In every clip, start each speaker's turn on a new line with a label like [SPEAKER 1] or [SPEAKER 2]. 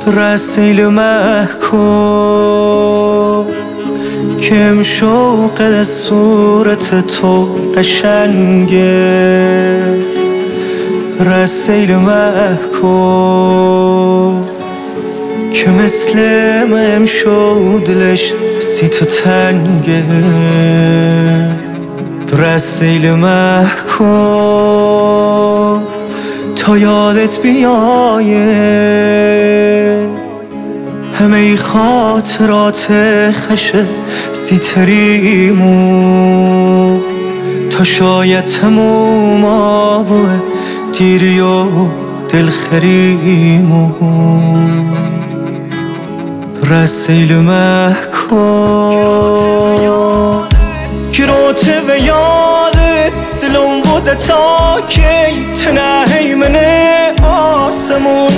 [SPEAKER 1] رسیل محکوم کم شوق صورت تو قشنگه، رسیل محکوم که مثل من شد دلش سی تو تنگه. رسیل محکوم تا یادت بیایه همه خاطرات خش سیتریمو، تا شاید تموم آبوه دیری و دلخریمو. رسیل محکوم گروته و یاده دلم بوده تا کی تنهی منه آسمون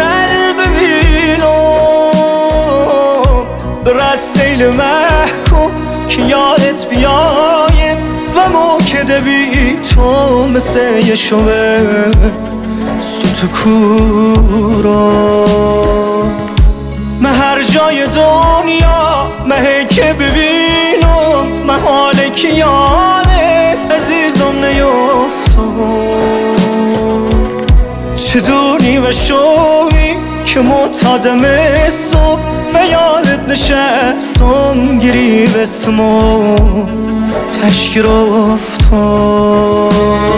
[SPEAKER 1] ببینم. رسیل محکوم که یادت بیایم و موکده بی تو مثل یه شوه سوت کورا. من هر جای دنیا مهی که ببینم محاله که یاده عزیزم نیفتم. چه دونی و شوی که معتادم صبح و یادت نشستم گیری بسمو تشکیر افتم.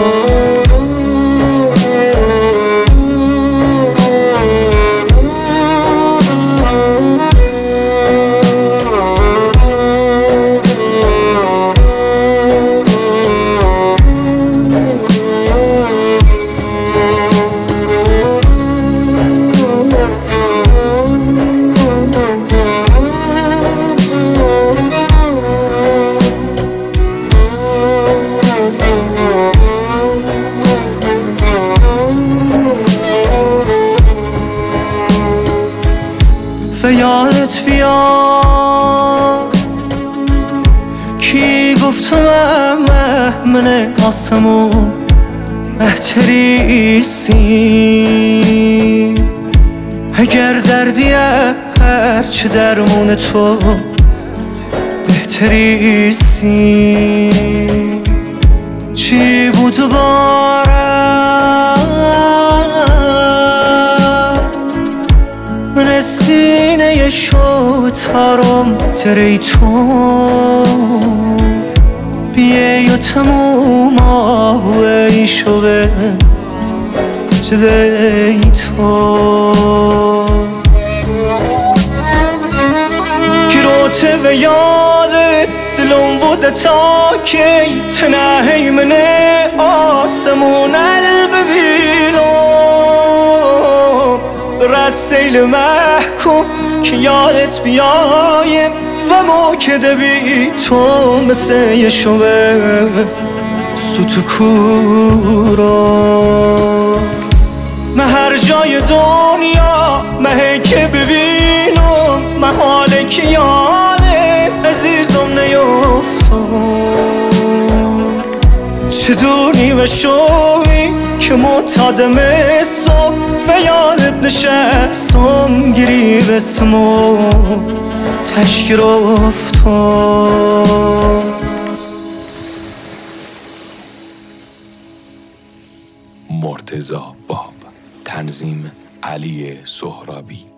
[SPEAKER 1] و یادت بیاد کی گفتم من آسمون بهتریسی. اگر دردیه هرچه درمون تو بهتریسی. چی بود من سینه شو تارم تری تو بیه و تموم آبوه ای شوه جده ای تو. گروته و یاده دلم بوده تا کی تنهی منه آسمون ببینم. رسیل محکوم که یادت بیایم و موکده بی تو مثل یه شوه سوت کورا. من هر جای دنیا مهی که ببینم محاله که یاده عزیزم نیفتم. چه دونی و شوی که معتادم صبح و یادت نشستم گیری بسمو تشکیر افتم.
[SPEAKER 2] مرتضی باب، تنظیم علی سهرابی.